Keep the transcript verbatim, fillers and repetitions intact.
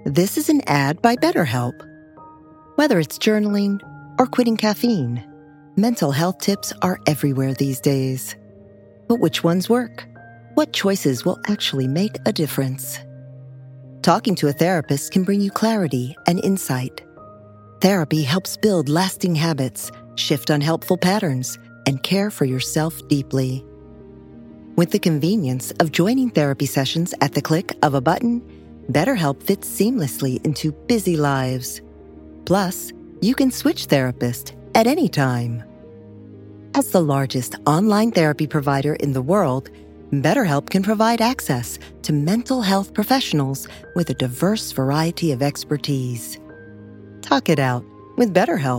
This is an ad by BetterHelp. Whether it's journaling or quitting caffeine, mental health tips are everywhere these days. But which ones work? What choices will actually make a difference? Talking to a therapist can bring you clarity and insight. Therapy helps build lasting habits, shift unhelpful patterns, and care for yourself deeply. With the convenience of joining therapy sessions at the click of a button, BetterHelp fits seamlessly into busy lives. Plus, you can switch therapist at any time. As the largest online therapy provider in the world, BetterHelp can provide access to mental health professionals with a diverse variety of expertise. Talk it out with BetterHelp.